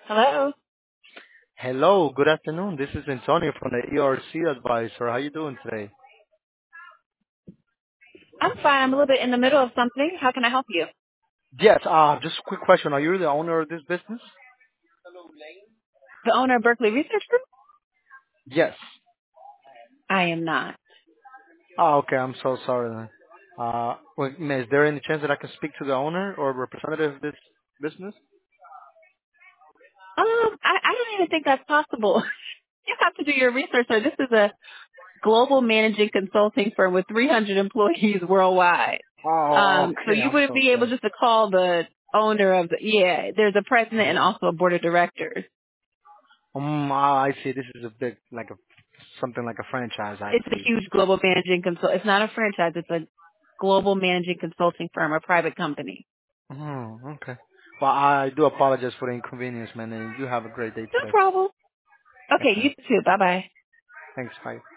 Hello. Hello, good afternoon. This is Antonio from the ERC Advisor. How you doing today? I'm fine. I'm a little bit in the middle of something. How can I help you? Yes, just a quick question. Are you the owner of this business? The owner of Berkeley Research Group? Yes. I am not. Okay. I'm so sorry then. Is there any chance that I can speak to the owner or representative of this business? I don't even think that's possible. You have to do your research. So this is a global managing consulting firm with 300 employees worldwide. Oh, So okay. you I'm wouldn't so be able sorry. just to call the owner of there's a president and also a board of directors. I see. This is a big, something like a franchise, I It's a believe. huge global managing it's not a franchise. It's a global managing consulting firm, a private company. Okay. Well, I do apologize for the inconvenience, man, and you have a great day No today. problem. Okay, Okay. you too. Bye bye. Thanks. Bye.